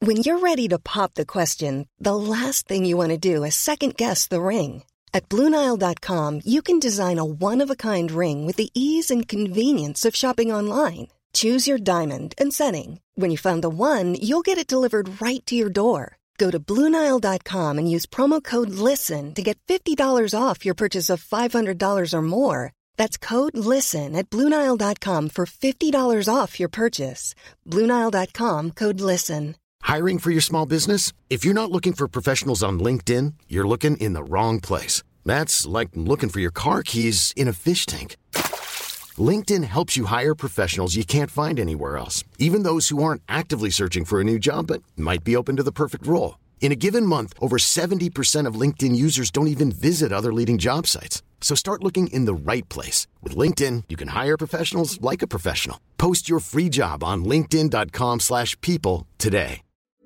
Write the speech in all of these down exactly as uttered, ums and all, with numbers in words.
When you're ready to pop the question, the last thing you want to do is second-guess the ring. At Blue Nile dot com, you can design a one-of-a-kind ring with the ease and convenience of shopping online. Choose your diamond and setting. When you find the one, you'll get it delivered right to your door. Go to Blue Nile dot com and use promo code LISTEN to get fifty dollars off your purchase of five hundred dollars or more. That's code LISTEN at Blue Nile dot com for fifty dollars off your purchase. Blue Nile dot com, code LISTEN. Hiring for your small business? If you're not looking for professionals on LinkedIn, you're looking in the wrong place. That's like looking for your car keys in a fish tank. LinkedIn helps you hire professionals you can't find anywhere else, even those who aren't actively searching for a new job but might be open to the perfect role. In a given month, over seventy percent of LinkedIn users don't even visit other leading job sites. So start looking in the right place. With LinkedIn, you can hire professionals like a professional. Post your free job on linkedin dot com slash people today.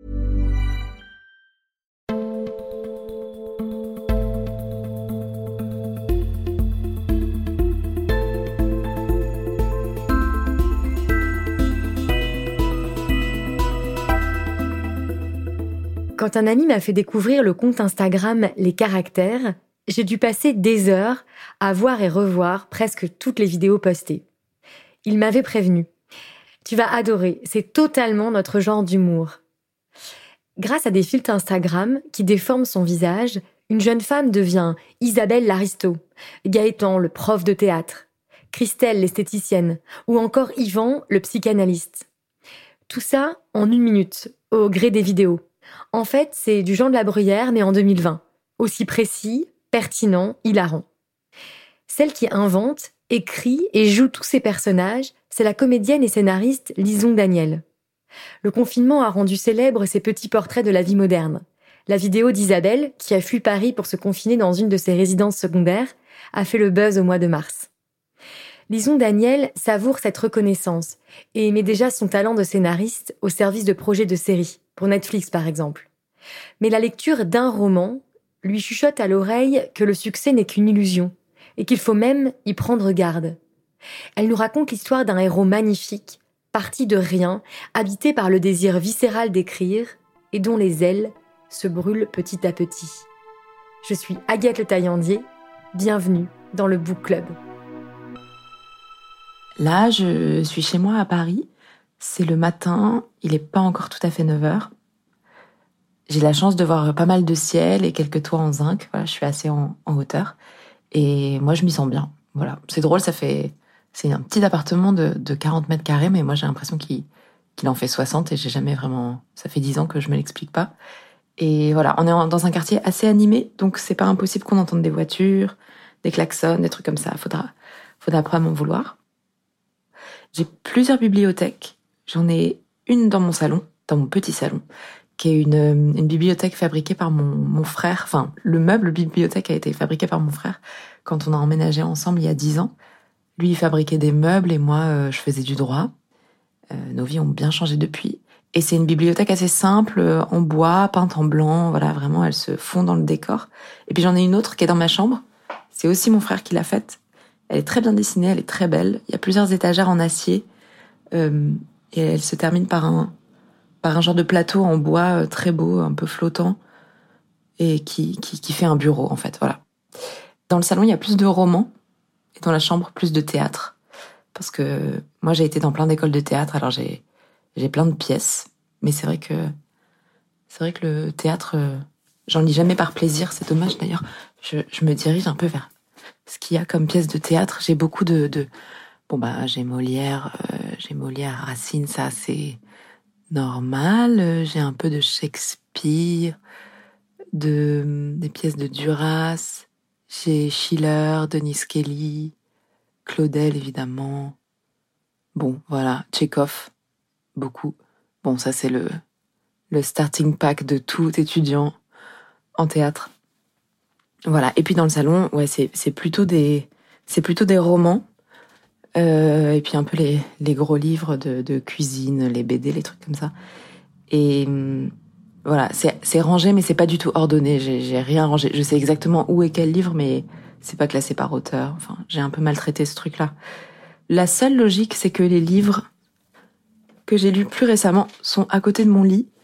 Quand un ami m'a fait découvrir le compte Instagram Les Caractères, j'ai dû passer des heures à voir et revoir presque toutes les vidéos postées. Il m'avait prévenu. Tu vas adorer, c'est totalement notre genre d'humour. Grâce à des filtres Instagram qui déforment son visage, une jeune femme devient Isabelle l'aristo, Gaëtan le prof de théâtre, Christelle l'esthéticienne ou encore Yvan le psychanalyste. Tout ça en une minute, au gré des vidéos. En fait, c'est du Jean de la Bruyère, mais en deux mille vingt. Aussi précis, pertinent, hilarant. Celle qui invente, écrit et joue tous ces personnages, c'est la comédienne et scénariste Lison Daniel. Le confinement a rendu célèbres ses petits portraits de la vie moderne. La vidéo d'Isabelle, qui a fui Paris pour se confiner dans une de ses résidences secondaires, a fait le buzz au mois de mars. Lison Daniel savoure cette reconnaissance et met déjà son talent de scénariste au service de projets de séries, pour Netflix par exemple. Mais la lecture d'un roman lui chuchote à l'oreille que le succès n'est qu'une illusion et qu'il faut même y prendre garde. Elle nous raconte l'histoire d'un héros magnifique, parti de rien, habité par le désir viscéral d'écrire et dont les ailes se brûlent petit à petit. Je suis Agathe Le Taillandier, bienvenue dans le Book Club. Là, je suis chez moi à Paris. C'est le matin, il n'est pas encore tout à fait neuf heures. J'ai la chance de voir pas mal de ciel et quelques toits en zinc. Voilà, je suis assez en, en hauteur. Et moi, je m'y sens bien. Voilà, c'est drôle, ça fait... C'est un petit appartement de, de quarante mètres carrés, mais moi, j'ai l'impression qu'il, qu'il en fait soixante et j'ai jamais vraiment... Ça fait dix ans que je me l'explique pas. Et voilà, on est dans un quartier assez animé, donc c'est pas impossible qu'on entende des voitures, des klaxons, des trucs comme ça. Faudra, faudra pas m'en vouloir. J'ai plusieurs bibliothèques. J'en ai une dans mon salon, dans mon petit salon, qui est une, une bibliothèque fabriquée par mon, mon frère. Enfin, le meuble bibliothèque a été fabriqué par mon frère quand on a emménagé ensemble il y a dix ans. Lui, il fabriquait des meubles et moi, euh, je faisais du droit. Euh, nos vies ont bien changé depuis. Et c'est une bibliothèque assez simple, en bois, peinte en blanc. Voilà, vraiment, elle se fond dans le décor. Et puis j'en ai une autre qui est dans ma chambre. C'est aussi mon frère qui l'a faite. Elle est très bien dessinée, elle est très belle. Il y a plusieurs étagères en acier. Euh, et elle se termine par un, par un genre de plateau en bois euh, très beau, un peu flottant. Et qui, qui, qui fait un bureau, en fait, voilà. Dans le salon, il y a plus de romans. Et dans la chambre, plus de théâtre. Parce que moi, j'ai été dans plein d'écoles de théâtre, alors j'ai, j'ai plein de pièces. Mais c'est vrai que, c'est vrai que le théâtre, euh, j'en lis jamais par plaisir, c'est dommage d'ailleurs. Je, je me dirige un peu vers ce qu'il y a comme pièce de théâtre. J'ai beaucoup de, de bon bah, j'ai Molière, euh, j'ai Molière, Racine, ça c'est normal. J'ai un peu de Shakespeare, de, des pièces de Duras. J'ai Schiller, Denis Kelly, Claudel, évidemment. Bon, voilà, Tchekhov, beaucoup. Bon, ça, c'est le, le starting pack de tout étudiant en théâtre. Voilà. Et puis, dans le salon, ouais, c'est, c'est plutôt des, c'est plutôt des romans. Euh, et puis, un peu les, les gros livres de, de cuisine, les B D, les trucs comme ça. Et, voilà, c'est, c'est rangé, mais c'est pas du tout ordonné. J'ai, j'ai rien rangé. Je sais exactement où est quel livre, mais c'est pas classé par auteur. Enfin, j'ai un peu maltraité ce truc-là. La seule logique, c'est que les livres que j'ai lus plus récemment sont à côté de mon lit.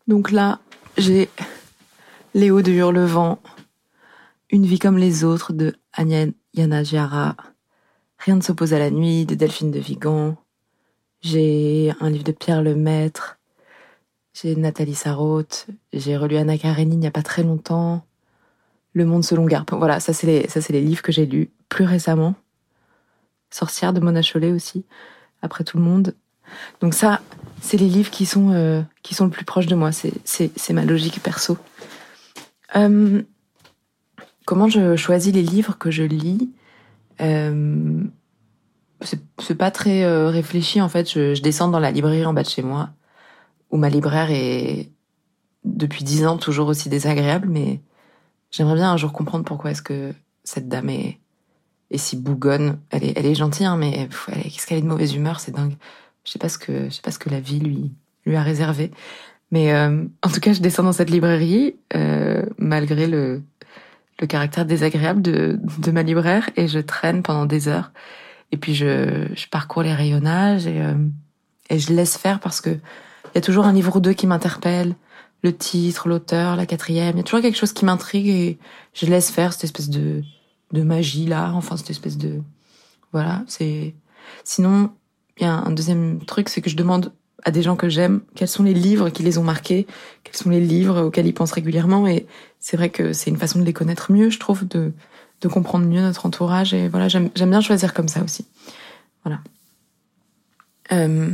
Donc là, j'ai Léo de Hurlevent, Une vie comme les autres de Anya Yanagihara, Rien ne s'oppose à la nuit de Delphine de Vigan. J'ai un livre de Pierre Lemaître. J'ai Nathalie Sarraute. J'ai relu Anna Karénine il n'y a pas très longtemps. Le monde selon Garp. Voilà, ça c'est les, ça c'est les livres que j'ai lus plus récemment. Sorcière de Mona Chollet aussi, après tout le monde. Donc ça, c'est les livres qui sont, euh, qui sont le plus proches de moi. C'est, c'est, c'est ma logique perso. Euh, comment je choisis les livres que je lis ? euh, c'est, c'est pas très euh, réfléchi en fait. Je, je descends dans la librairie en bas de chez moi, où ma libraire est depuis dix ans toujours aussi désagréable, mais j'aimerais bien un jour comprendre pourquoi est-ce que cette dame est, est si bougonne. Elle est, elle est gentille, hein, mais pff, elle est, qu'est-ce qu'elle est de mauvaise humeur, c'est dingue. Je sais pas ce que, je sais pas ce que la vie lui, lui a réservé. Mais euh, en tout cas, je descends dans cette librairie euh, malgré le, le caractère désagréable de, de ma libraire, et je traîne pendant des heures. Et puis je, je parcours les rayonnages et, euh, et je laisse faire parce que il y a toujours un livre ou deux qui m'interpelle. Le titre, l'auteur, la quatrième. Il y a toujours quelque chose qui m'intrigue et je laisse faire cette espèce de, de magie là. Enfin, cette espèce de, voilà, c'est, sinon, il y a un deuxième truc, c'est que je demande à des gens que j'aime quels sont les livres qui les ont marqués, quels sont les livres auxquels ils pensent régulièrement, et c'est vrai que c'est une façon de les connaître mieux, je trouve, de, de comprendre mieux notre entourage, et voilà, j'aime, j'aime bien choisir comme ça aussi. Voilà. Euh,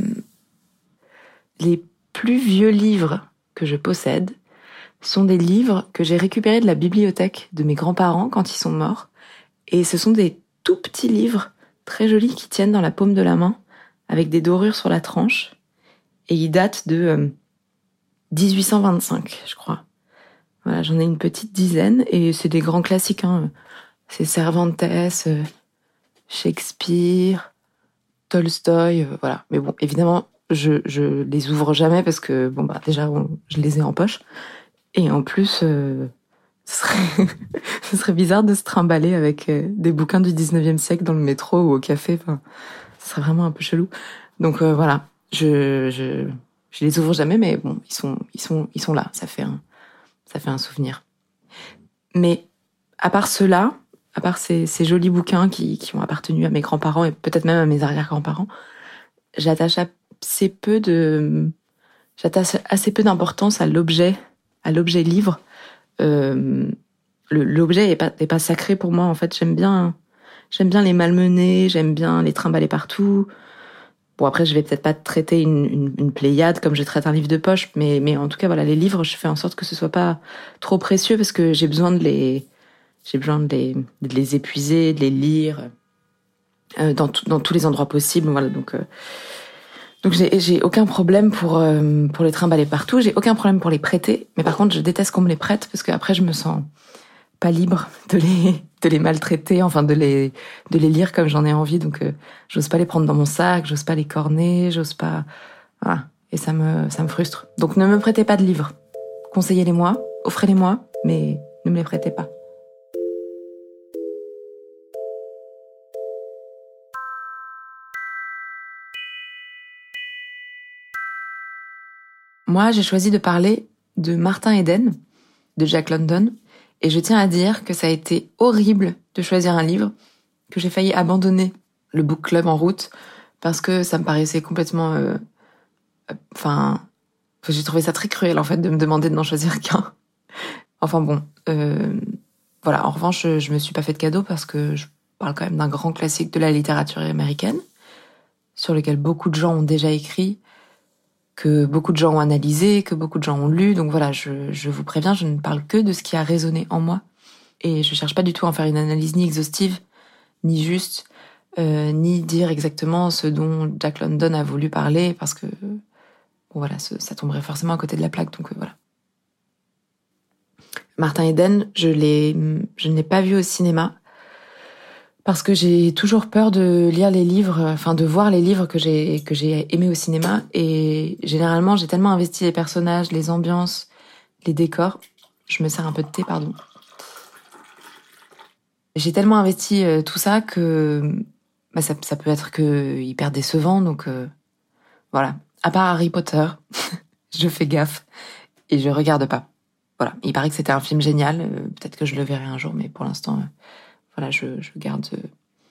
les plus vieux livres que je possède sont des livres que j'ai récupérés de la bibliothèque de mes grands-parents quand ils sont morts, et ce sont des tout petits livres très jolis qui tiennent dans la paume de la main, avec des dorures sur la tranche, et ils datent de euh, dix-huit cent vingt-cinq, je crois. Voilà, j'en ai une petite dizaine, et c'est des grands classiques, hein. C'est Cervantes, euh, Shakespeare, Tolstoï, euh, voilà. Mais bon, évidemment, je, je les ouvre jamais parce que, bon, bah, déjà, bon, je les ai en poche. Et en plus, euh, ce serait, ce serait bizarre de se trimballer avec euh, des bouquins du dix-neuvième siècle dans le métro ou au café. Enfin, ce serait vraiment un peu chelou. Donc, euh, voilà. Je, je, je les ouvre jamais, mais bon, ils sont, ils sont, ils sont là. Ça fait un, ça fait un souvenir. Mais, à part ceux-là, à part ces, ces jolis bouquins qui, qui ont appartenu à mes grands-parents et peut-être même à mes arrière-grands-parents, j'attache assez peu de, j'attache assez peu d'importance à l'objet, à l'objet livre. Euh, le, l'objet est pas, est pas sacré pour moi, en fait. J'aime bien, j'aime bien les malmener, j'aime bien les trimballer partout. Bon, après, je vais peut-être pas traiter une, une, une Pléiade comme je traite un livre de poche, mais, mais en tout cas, voilà, les livres, je fais en sorte que ce soit pas trop précieux parce que j'ai besoin de les, j'ai besoin de les, de les épuiser, de les lire, euh, dans, dans tous les endroits possibles, voilà, donc, euh, donc j'ai, j'ai aucun problème pour, euh, pour les trimballer partout, j'ai aucun problème pour les prêter, mais par contre, je déteste qu'on me les prête parce qu'après, je me sens pas libre de les, de les maltraiter, enfin, de les, de les lire comme j'en ai envie, donc, euh, j'ose pas les prendre dans mon sac, j'ose pas les corner, j'ose pas, voilà. Et ça me, ça me frustre. Donc, ne me prêtez pas de livres. Conseillez-les-moi, offrez-les-moi, mais ne me les prêtez pas. Moi, j'ai choisi de parler de Martin Eden, de Jack London, et je tiens à dire que ça a été horrible de choisir un livre, que j'ai failli abandonner le book club en route, parce que ça me paraissait complètement... Euh, enfin, j'ai trouvé ça très cruel, en fait, de me demander de n'en choisir qu'un. Enfin bon, euh, voilà, en revanche, je, je me suis pas fait de cadeau, parce que je parle quand même d'un grand classique de la littérature américaine, sur lequel beaucoup de gens ont déjà écrit, que beaucoup de gens ont analysé, que beaucoup de gens ont lu. Donc voilà, je, je vous préviens, je ne parle que de ce qui a résonné en moi. Et je cherche pas du tout à en faire une analyse ni exhaustive, ni juste, euh, ni dire exactement ce dont Jack London a voulu parler, parce que bon, voilà, ça, ça tomberait forcément à côté de la plaque. Donc euh, voilà. Martin Eden, je l'ai, je ne l'ai pas vu au cinéma, parce que j'ai toujours peur de lire les livres, enfin de voir les livres que j'ai que j'ai aimés au cinéma, et généralement j'ai tellement investi les personnages, les ambiances, les décors. Je me sers un peu de thé, pardon. J'ai tellement investi euh, tout ça que bah, ça, ça peut être que hyper décevant, donc euh, voilà. À part Harry Potter, je fais gaffe et je regarde pas. Voilà, il paraît que c'était un film génial, euh, peut-être que je le verrai un jour, mais pour l'instant, euh, voilà, je, je garde euh,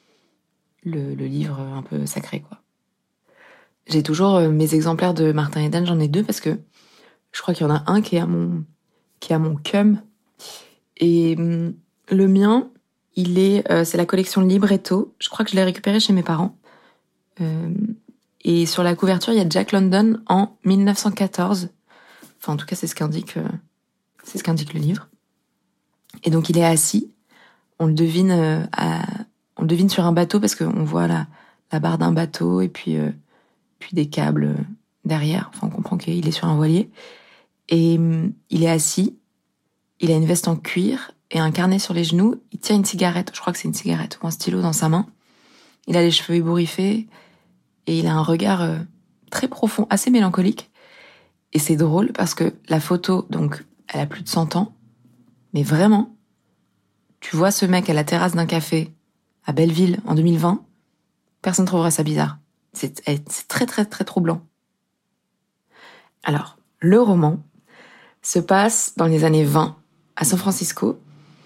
le, le livre un peu sacré, quoi. J'ai toujours euh, mes exemplaires de Martin Eden, j'en ai deux parce que je crois qu'il y en a un qui est à mon, qui est à mon cum. Et hum, le mien, il est, euh, c'est la collection Libretto. Je crois que je l'ai récupéré chez mes parents. Euh, et sur la couverture, il y a Jack London en mille neuf cent quatorze. Enfin, en tout cas, c'est ce qu'indique, euh, c'est ce qu'indique le livre. Et donc, il est assis. On le devine, euh, à, on le devine sur un bateau parce qu'on voit la, la barre d'un bateau et puis, euh, puis des câbles derrière. Enfin, on comprend qu'il est sur un voilier. Et hum, il est assis. Il a une veste en cuir et un carnet sur les genoux. Il tient une cigarette. Je crois que c'est une cigarette ou un stylo dans sa main. Il a les cheveux ébouriffés et il a un regard euh, très profond, assez mélancolique. Et c'est drôle parce que la photo, donc, elle a plus de cent ans. Mais vraiment, tu vois ce mec à la terrasse d'un café à Belleville en deux mille vingt, personne ne trouverait ça bizarre. C'est, c'est très très très troublant. Alors, le roman se passe dans les années vingt à San Francisco.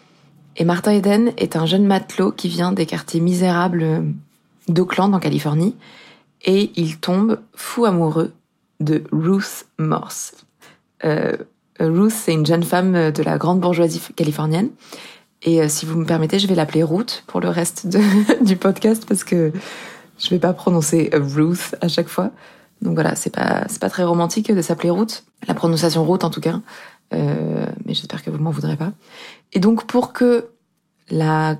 Et Martin Eden est un jeune matelot qui vient des quartiers misérables d'Oakland en Californie. Et il tombe fou amoureux de Ruth Morse. Euh, Ruth, c'est une jeune femme de la grande bourgeoisie californienne. Et euh, si vous me permettez, je vais l'appeler Ruth pour le reste de, du podcast parce que je vais pas prononcer Ruth à chaque fois. Donc voilà, c'est pas, c'est pas très romantique de s'appeler Ruth. La prononciation Ruth en tout cas. Euh, mais j'espère que vous m'en voudrez pas. Et donc pour que la,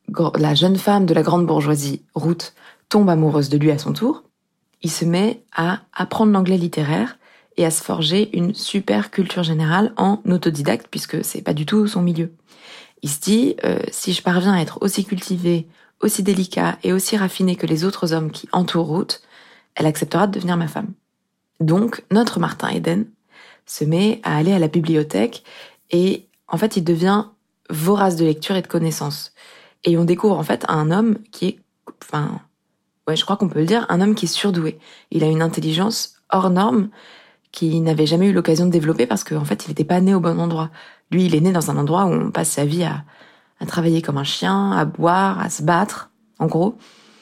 la jeune femme de la grande bourgeoisie, Ruth, tombe amoureuse de lui à son tour, il se met à apprendre l'anglais littéraire et à se forger une super culture générale en autodidacte puisque c'est pas du tout son milieu. Il se dit, euh, si je parviens à être aussi cultivé, aussi délicat et aussi raffiné que les autres hommes qui entourent Ruth, elle acceptera de devenir ma femme. Donc, notre Martin Eden se met à aller à la bibliothèque et en fait, il devient vorace de lecture et de connaissances. Et on découvre en fait un homme qui est, enfin, ouais, je crois qu'on peut le dire, un homme qui est surdoué. Il a une intelligence hors norme qu'il n'avait jamais eu l'occasion de développer parce qu'en fait, il n'était pas né au bon endroit. Lui, il est né dans un endroit où on passe sa vie à, à travailler comme un chien, à boire, à se battre, en gros.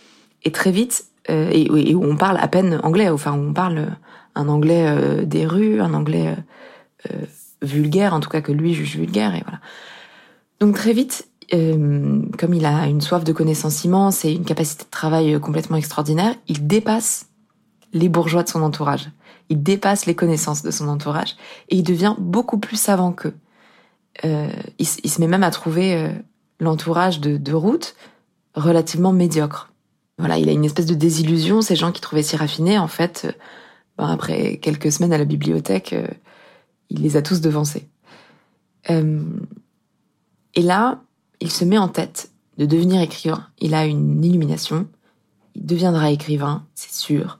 Et très vite, euh, et, et où on parle à peine anglais, enfin, où on parle un anglais euh, des rues, un anglais euh, euh, vulgaire, en tout cas que lui juge vulgaire, et voilà. Donc très vite, euh, comme il a une soif de connaissances immense et une capacité de travail complètement extraordinaire, il dépasse les bourgeois de son entourage. Il dépasse les connaissances de son entourage et il devient beaucoup plus savant qu'eux. Euh, il, il se met même à trouver euh, l'entourage de, de Ruth relativement médiocre. Voilà, il a une espèce de désillusion. Ces gens qui trouvaient si raffinés, en fait, euh, ben après quelques semaines à la bibliothèque, euh, il les a tous devancés. Euh, et là, il se met en tête de devenir écrivain. Il a une illumination. Il deviendra écrivain, c'est sûr.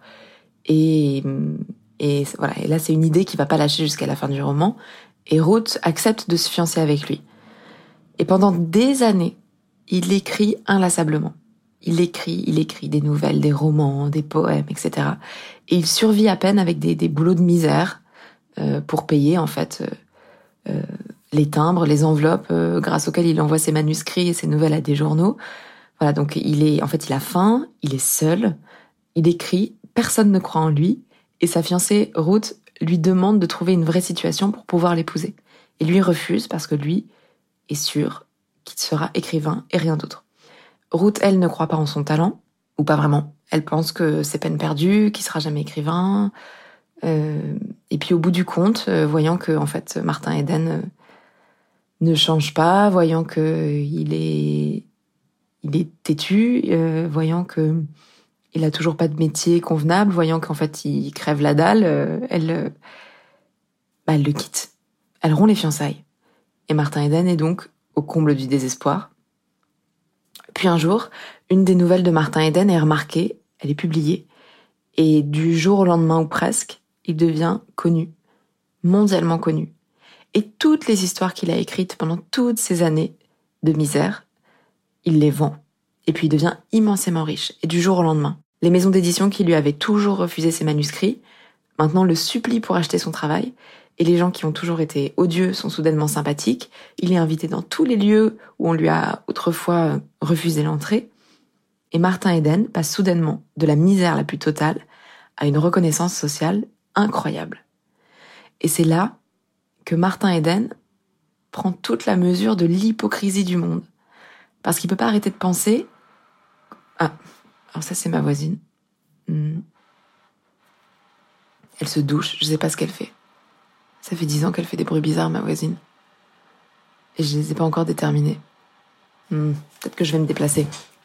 Et, et voilà. Et là, c'est une idée qui va pas lâcher jusqu'à la fin du roman. Et Ruth accepte de se fiancer avec lui. Et pendant des années, il écrit inlassablement. Il écrit, il écrit des nouvelles, des romans, des poèmes, et cetera. Et il survit à peine avec des, des boulots de misère euh, pour payer, en fait, euh, euh, les timbres, les enveloppes, euh, grâce auxquelles il envoie ses manuscrits et ses nouvelles à des journaux. Voilà, donc il est, en fait, il a faim, il est seul, il écrit, personne ne croit en lui, et sa fiancée, Ruth, lui demande de trouver une vraie situation pour pouvoir l'épouser. Et lui refuse parce que lui est sûr qu'il sera écrivain et rien d'autre. Ruth, elle, ne croit pas en son talent, ou pas vraiment. Elle pense que c'est peine perdue, qu'il sera jamais écrivain. Euh, et puis au bout du compte, euh, voyant que en fait Martin Eden euh, ne change pas, voyant que il est, il est têtu, euh, voyant que il a toujours pas de métier convenable, voyant qu'en fait il crève la dalle, euh, elle, euh, bah, elle le quitte. Elle rompt les fiançailles. Et Martin Eden est donc au comble du désespoir. Puis un jour, une des nouvelles de Martin Eden est remarquée, elle est publiée, et du jour au lendemain ou presque, il devient connu, mondialement connu. Et toutes les histoires qu'il a écrites pendant toutes ces années de misère, il les vend. Et puis il devient immensément riche, et du jour au lendemain. Les maisons d'édition qui lui avaient toujours refusé ses manuscrits, maintenant le supplie pour acheter son travail. Et les gens qui ont toujours été odieux sont soudainement sympathiques. Il est invité dans tous les lieux où on lui a autrefois refusé l'entrée. Et Martin Eden passe soudainement de la misère la plus totale à une reconnaissance sociale incroyable. Et c'est là que Martin Eden prend toute la mesure de l'hypocrisie du monde. Parce qu'il peut pas arrêter de penser... Ah, alors ça c'est ma voisine. Hmm. Elle se douche, je sais pas ce qu'elle fait. Ça fait dix ans qu'elle fait des bruits bizarres, ma voisine. Et je les ai pas encore déterminés. Hmm, peut-être que je vais me déplacer.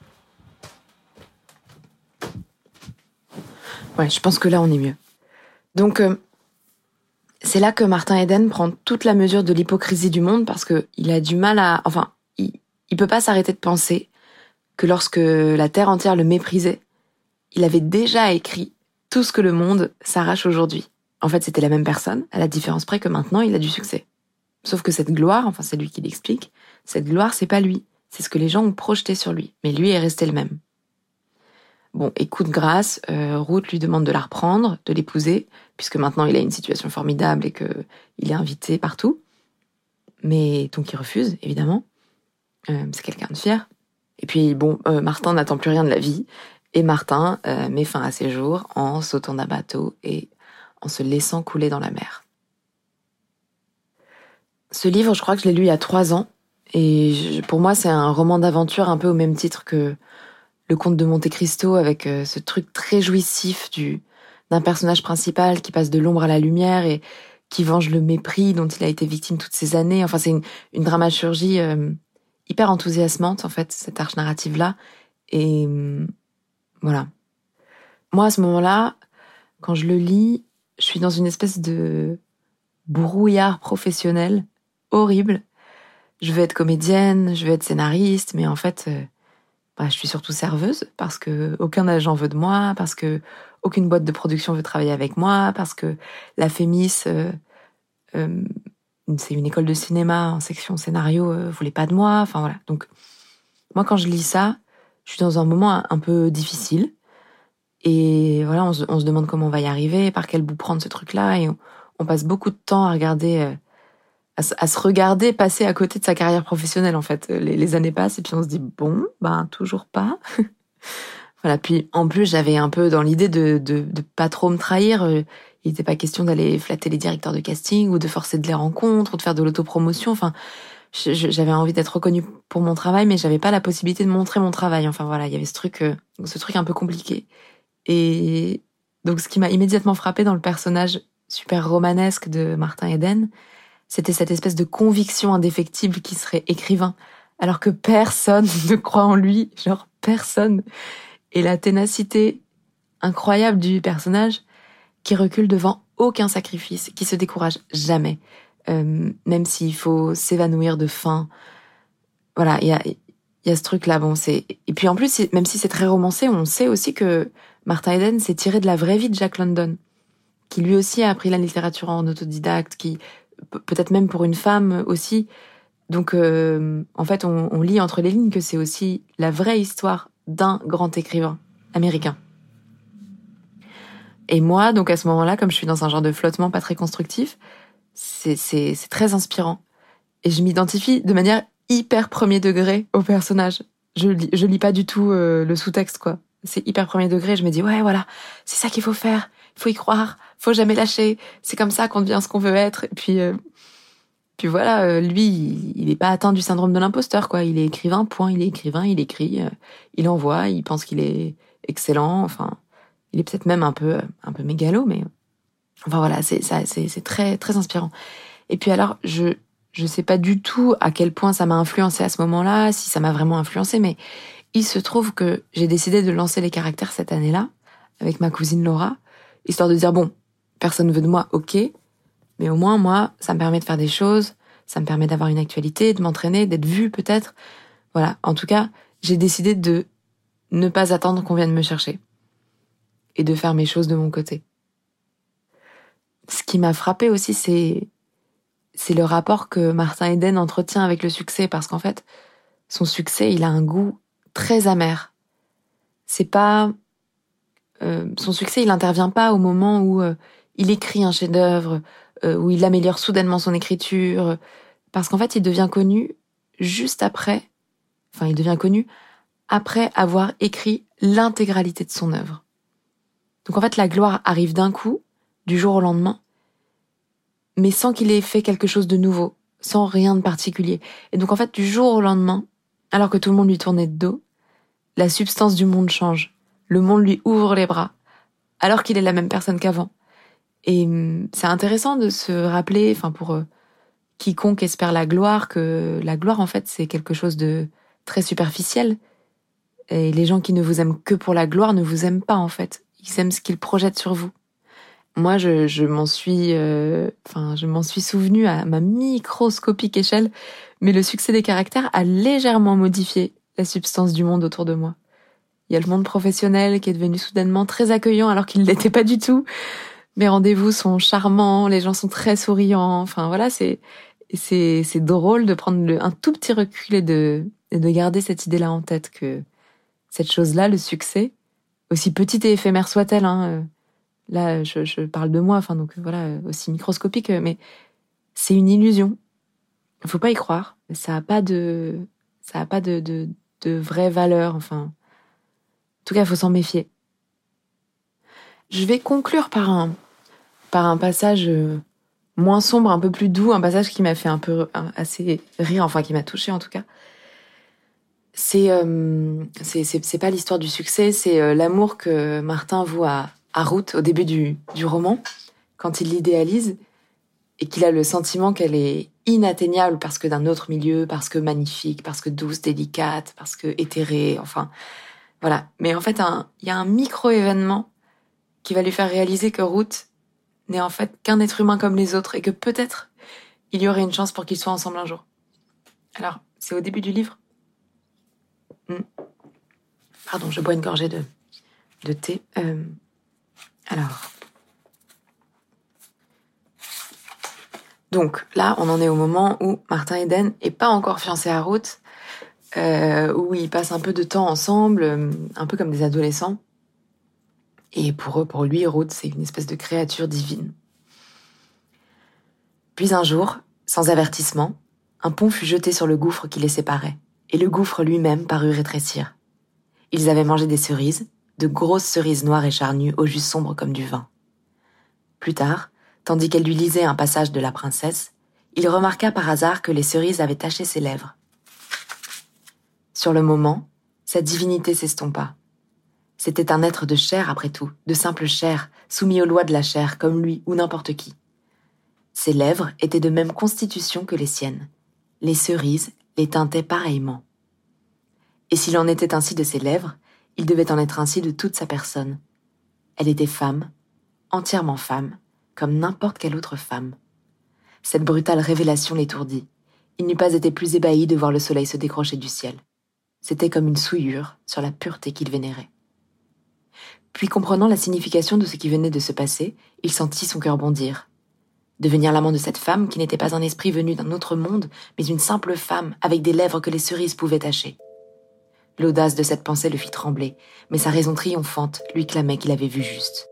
Ouais, je pense que là, on est mieux. Donc, euh, c'est là que Martin Eden prend toute la mesure de l'hypocrisie du monde parce que il a du mal à... Enfin, il, il peut pas s'arrêter de penser que lorsque la terre entière le méprisait, il avait déjà écrit tout ce que le monde s'arrache aujourd'hui. En fait, c'était la même personne, à la différence près que maintenant, il a du succès. Sauf que cette gloire, enfin, c'est lui qui l'explique, cette gloire, c'est pas lui. C'est ce que les gens ont projeté sur lui. Mais lui est resté le même. Bon, et coup de grâce, euh, Ruth lui demande de la reprendre, de l'épouser, puisque maintenant il a une situation formidable et que il est invité partout. Mais donc il refuse, évidemment. Euh, c'est quelqu'un de fier. Et puis bon, euh, Martin n'attend plus rien de la vie. Et Martin euh, met fin à ses jours en sautant d'un bateau et en se laissant couler dans la mer. Ce livre, je crois que je l'ai lu il y a trois ans. Et je, pour moi, c'est un roman d'aventure un peu au même titre que Le Comte de Monte Cristo, avec euh, ce truc très jouissif du d'un personnage principal qui passe de l'ombre à la lumière et qui venge le mépris dont il a été victime toutes ces années. Enfin, c'est une, une dramaturgie euh, hyper enthousiasmante, en fait, cette arche narrative-là. Et euh, voilà. Moi, à ce moment-là, quand je le lis, je suis dans une espèce de brouillard professionnel horrible. Je veux être comédienne, je veux être scénariste, mais en fait, euh, bah, je suis surtout serveuse parce que aucun agent veut de moi, parce que aucune boîte de production veut travailler avec moi, parce que la Fémis, euh, euh, c'est une école de cinéma en section scénario, euh, voulait pas de moi. Enfin voilà. Donc moi, quand je lis ça, je suis dans un moment un, un peu difficile. Et voilà, on se, on se demande comment on va y arriver, par quel bout prendre ce truc-là, et on, on passe beaucoup de temps à regarder, euh, à, à se regarder passer à côté de sa carrière professionnelle, en fait. Les, les années passent, et puis on se dit, bon, ben, toujours pas. Voilà, puis en plus, j'avais un peu dans l'idée de, de, de pas trop me trahir. Il n'était pas question d'aller flatter les directeurs de casting, ou de forcer de les rencontres, ou de faire de l'autopromotion, enfin... J'avais envie d'être reconnue pour mon travail, mais j'avais pas la possibilité de montrer mon travail. Enfin voilà, il y avait ce truc, euh, ce truc un peu compliqué. Et donc, ce qui m'a immédiatement frappée dans le personnage super romanesque de Martin Eden, c'était cette espèce de conviction indéfectible qu'il serait écrivain, alors que personne ne croit en lui, genre personne. Et la ténacité incroyable du personnage qui recule devant aucun sacrifice, qui se décourage jamais. Euh, même s'il faut s'évanouir de faim. Voilà, il y a, il y a ce truc-là. Bon, c'est... Et puis en plus, même si c'est très romancé, on sait aussi que Martin Eden s'est tiré de la vraie vie de Jack London, qui lui aussi a appris la littérature en autodidacte, qui peut-être même pour une femme aussi. Donc, euh, en fait, on, on lit entre les lignes que c'est aussi la vraie histoire d'un grand écrivain américain. Et moi, donc à ce moment-là, comme je suis dans un genre de flottement pas très constructif, C'est, c'est, c'est très inspirant. Et je m'identifie de manière hyper premier degré au personnage. Je lis, je lis pas du tout euh, le sous-texte, quoi. C'est hyper premier degré. Je me dis, ouais, voilà, c'est ça qu'il faut faire. Il faut y croire. Faut jamais lâcher. C'est comme ça qu'on devient ce qu'on veut être. Et puis, euh, puis voilà, euh, lui, il est pas atteint du syndrome de l'imposteur, quoi. Il est écrivain, point. Il est écrivain, il écrit, euh, il envoie, il pense qu'il est excellent. Enfin, il est peut-être même un peu, un peu mégalo, mais... Enfin voilà, c'est ça, c'est, c'est très très inspirant. Et puis alors, je je sais pas du tout à quel point ça m'a influencé à ce moment-là, si ça m'a vraiment influencé, mais il se trouve que j'ai décidé de lancer les caractères cette année-là avec ma cousine Laura, histoire de dire bon, personne ne veut de moi, ok, mais au moins moi, ça me permet de faire des choses, ça me permet d'avoir une actualité, de m'entraîner, d'être vue peut-être. Voilà, en tout cas, j'ai décidé de ne pas attendre qu'on vienne me chercher et de faire mes choses de mon côté. Ce qui m'a frappée aussi, c'est, c'est le rapport que Martin Eden entretient avec le succès, parce qu'en fait, son succès, il a un goût très amer. C'est pas, euh, son succès, il intervient pas au moment où euh, il écrit un chef-d'œuvre, euh, où il améliore soudainement son écriture, parce qu'en fait, il devient connu juste après, enfin, il devient connu après avoir écrit l'intégralité de son œuvre. Donc en fait, la gloire arrive d'un coup, du jour au lendemain, mais sans qu'il ait fait quelque chose de nouveau, sans rien de particulier. Et donc en fait, du jour au lendemain, alors que tout le monde lui tournait de dos, la substance du monde change. Le monde lui ouvre les bras, alors qu'il est la même personne qu'avant. Et c'est intéressant de se rappeler, enfin pour euh, quiconque espère la gloire, que la gloire en fait c'est quelque chose de très superficiel. Et les gens qui ne vous aiment que pour la gloire ne vous aiment pas en fait. Ils aiment ce qu'ils projettent sur vous. Moi, je, je m'en suis, euh, enfin, je m'en suis souvenu à ma microscopique échelle, mais le succès des caractères a légèrement modifié la substance du monde autour de moi. Il y a le monde professionnel qui est devenu soudainement très accueillant alors qu'il ne l'était pas du tout. Mes rendez-vous sont charmants, les gens sont très souriants. Enfin voilà, c'est c'est c'est drôle de prendre le, un tout petit recul et de et de garder cette idée-là en tête, que cette chose-là, le succès, aussi petite et éphémère soit-elle, hein. Euh, Là, je, je parle de moi, enfin donc voilà, aussi microscopique, mais c'est une illusion. Il faut pas y croire. Ça a pas de, ça a pas de, de, de vraie valeur. Enfin, en tout cas, il faut s'en méfier. Je vais conclure par un, par un passage moins sombre, un peu plus doux, un passage qui m'a fait un peu assez rire, enfin qui m'a touchée en tout cas. C'est, euh, c'est, c'est, c'est pas l'histoire du succès, c'est euh, l'amour que Martin voue à à Ruth au début du, du roman, quand il l'idéalise et qu'il a le sentiment qu'elle est inatteignable parce que d'un autre milieu, parce que magnifique, parce que douce, délicate, parce que éthérée, enfin, voilà. Mais en fait, il y a un micro-événement qui va lui faire réaliser que Ruth n'est en fait qu'un être humain comme les autres et que peut-être il y aurait une chance pour qu'ils soient ensemble un jour. Alors, c'est au début du livre. Hmm. Pardon, je bois une gorgée de, de thé. Euh... Alors, donc là, on en est au moment où Martin Eden est pas encore fiancé à Ruth, euh, où ils passent un peu de temps ensemble, euh, un peu comme des adolescents. Et pour eux, pour lui, Ruth, c'est une espèce de créature divine. Puis un jour, sans avertissement, un pont fut jeté sur le gouffre qui les séparait, et le gouffre lui-même parut rétrécir. Ils avaient mangé des cerises, de grosses cerises noires et charnues au jus sombre comme du vin. Plus tard, tandis qu'elle lui lisait un passage de La Princesse, il remarqua par hasard que les cerises avaient taché ses lèvres. Sur le moment, sa divinité s'estompa. C'était un être de chair après tout, de simple chair, soumis aux lois de la chair, comme lui ou n'importe qui. Ses lèvres étaient de même constitution que les siennes. Les cerises les teintaient pareillement. Et s'il en était ainsi de ses lèvres, il devait en être ainsi de toute sa personne. Elle était femme, entièrement femme, comme n'importe quelle autre femme. Cette brutale révélation l'étourdit. Il n'eût pas été plus ébahi de voir le soleil se décrocher du ciel. C'était comme une souillure sur la pureté qu'il vénérait. Puis, comprenant la signification de ce qui venait de se passer, il sentit son cœur bondir. Devenir l'amant de cette femme qui n'était pas un esprit venu d'un autre monde, mais une simple femme avec des lèvres que les cerises pouvaient tacher. L'audace de cette pensée le fit trembler, mais sa raison triomphante lui clamait qu'il avait vu juste.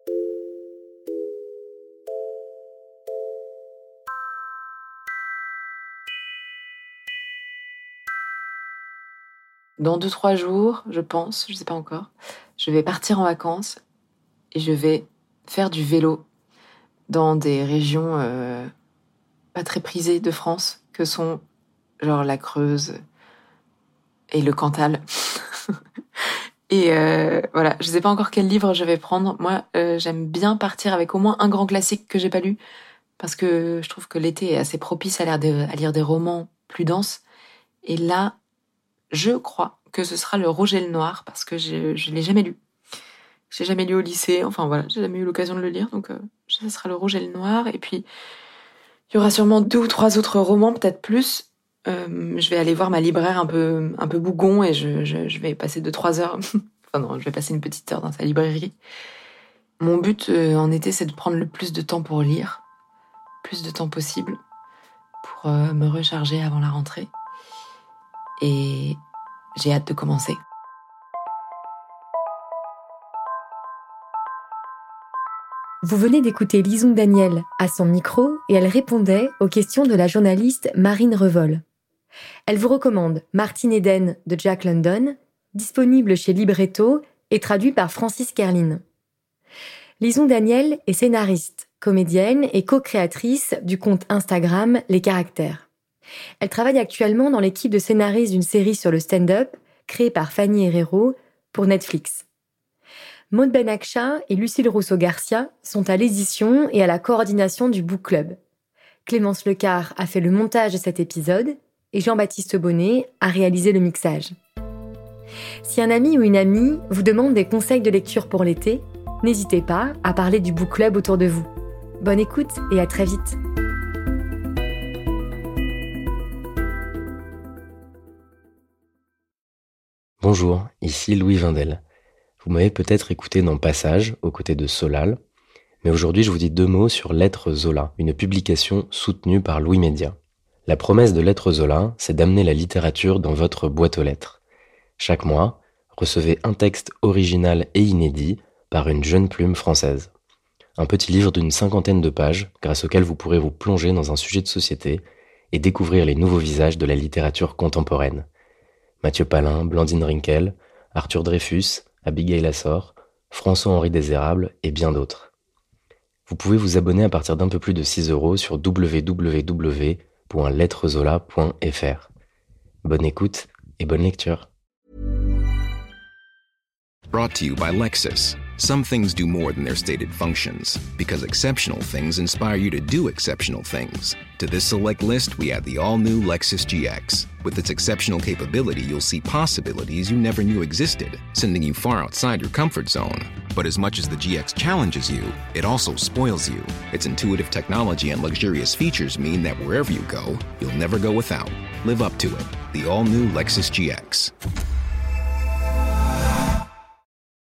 Dans deux, trois jours, je pense, je sais pas encore, je vais partir en vacances et je vais faire du vélo dans des régions euh, pas très prisées de France, que sont genre la Creuse et le Cantal. Et euh, voilà, je sais pas encore quel livre je vais prendre. Moi, euh, j'aime bien partir avec au moins un grand classique que j'ai pas lu, parce que je trouve que l'été est assez propice à lire des, à lire des romans plus denses. Et là, je crois que ce sera Le Rouge et le Noir, parce que je, je l'ai jamais lu. Je l'ai jamais lu au lycée, enfin voilà, j'ai jamais eu l'occasion de le lire, donc euh, ce sera Le Rouge et le Noir. Et puis, il y aura sûrement deux ou trois autres romans, peut-être plus. Euh, je vais aller voir ma libraire un peu, un peu bougon et je, je, je vais passer deux, trois heures. Enfin non, je vais passer une petite heure dans sa librairie. Mon but euh, en été, c'est de prendre le plus de temps pour lire, plus de temps possible, pour euh, me recharger avant la rentrée. Et j'ai hâte de commencer. Vous venez d'écouter Lizong Daniel à son micro et elle répondait aux questions de la journaliste Marine Revol. Elle vous recommande Martin Eden de Jack London, disponible chez Libretto et traduit par Francis Kerlin. Lizong Daniel est scénariste, comédienne et co-créatrice du compte Instagram Les Caractères. Elle travaille actuellement dans l'équipe de scénaristes d'une série sur le stand-up créée par Fanny Herrero pour Netflix. Maud Benakcha et Lucille Rousseau-Garcia sont à l'édition et à la coordination du Book Club. Clémence Lecard a fait le montage de cet épisode et Jean-Baptiste Bonnet a réalisé le mixage. Si un ami ou une amie vous demande des conseils de lecture pour l'été, n'hésitez pas à parler du Book Club autour de vous. Bonne écoute et à très vite. Bonjour, ici Louis Vindel. Vous m'avez peut-être écouté dans Passage, aux côtés de Solal, mais aujourd'hui je vous dis deux mots sur Lettres Zola, une publication soutenue par Louis Média. La promesse de Lettres Zola, c'est d'amener la littérature dans votre boîte aux lettres. Chaque mois, recevez un texte original et inédit par une jeune plume française. Un petit livre d'une cinquantaine de pages, grâce auquel vous pourrez vous plonger dans un sujet de société et découvrir les nouveaux visages de la littérature contemporaine. Mathieu Palin, Blandine Rinkel, Arthur Dreyfus, Abigail Assor, François-Henri Désérable et bien d'autres. Vous pouvez vous abonner à partir d'un peu plus de six euros sur w w w point lettrezola point f r. Bonne écoute et bonne lecture. Brought to you by Lexus. Some things do more than their stated functions, because exceptional things inspire you to do exceptional things. To this select list, we add the all-new Lexus G X. With its exceptional capability, you'll see possibilities you never knew existed, sending you far outside your comfort zone. But as much as the G X challenges you, it also spoils you. Its intuitive technology and luxurious features mean that wherever you go, you'll never go without. Live up to it. The all-new Lexus G X.